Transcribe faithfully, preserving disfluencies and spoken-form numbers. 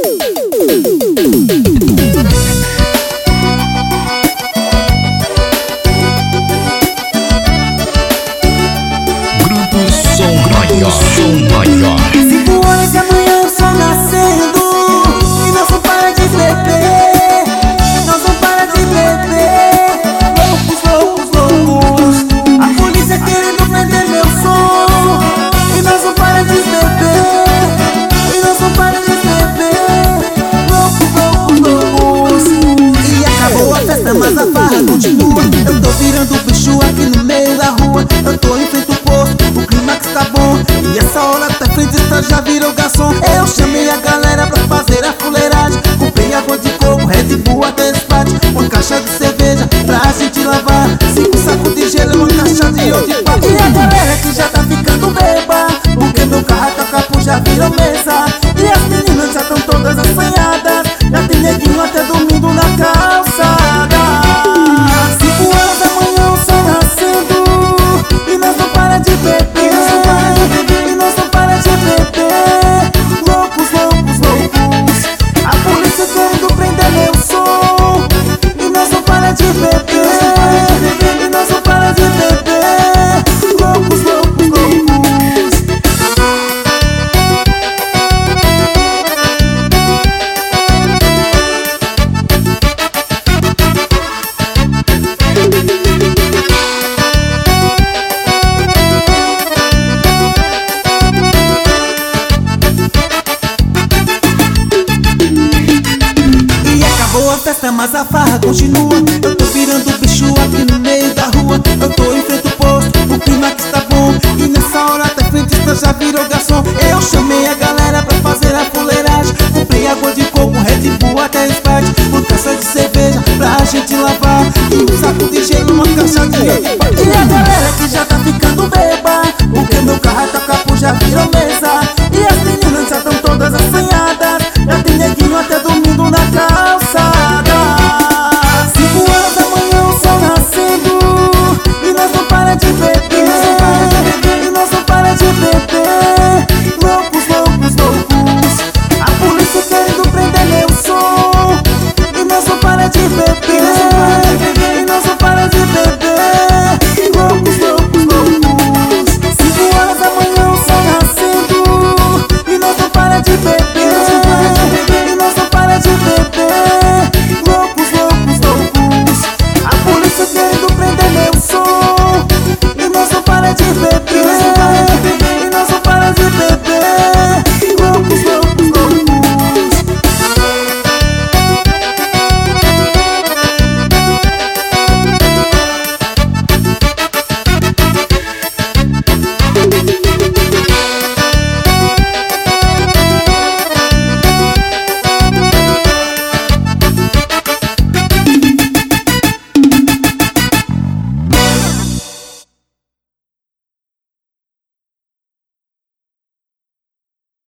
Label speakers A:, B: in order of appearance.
A: Som maior.
B: Cinco horas da manhã, o sol nascendo, e nós não para de beber, nós não para de beber. Loucos, loucos, loucos, a polícia querendo prender meu som, e nós não para de beber, e nós não para de beber. Loucos, loucos, loucos. E acabou a festa, mas a farra continua. Eu tô virando bicho aqui no meio da rua. Eu tô em frente ao posto, o clímax tá bom, e essa hora tá frente já virou garçom. Eu chamei a galera pra fazer a fuleiragem. Comprei água de coco, Red Bull até Sprite, uma caixa de cerveja pra gente lavar, cinco sacos de gelo e uma caixa de ouro de papo. E a galera que já tá ficando beba, porque meu carro até o capô já virou mesa. E as meninas já tão todas assanhadas, já tem neguinho até dormindo na calçada. Cinco horas da manhã, o sol nascendo, e nós não para de beber, e nós não para de beber. Loucos, loucos, loucos, a polícia querendo prender meu som, e nós não para de beber, e nós não para de beber. Loucos, loucos, loucos. Boa festa, mas a farra continua. Eu tô virando bicho aqui no meio da rua. Eu tô em frente ao posto, o clímax tá bom, e nessa hora até frente já virou garçom. Eu chamei a galera pra fazer a fuleiragem. Comprei água de coco, Red Bull até Sprite, uma caixa de cerveja pra gente lavar, e um saco de gelo, uma caixa de ouro. E a galera que já tá ficando beba, porque meu carro até o capô já virou mesa. E as meninas já tão todas assanhadas, já tem neguinho até dormindo na calçada. Cinco horas da manhã, o sol nascendo, e nós não para de beber, e nós não para de beber. Loucos, loucos, loucos, a polícia querendo prender meu som, e nós não para de beber.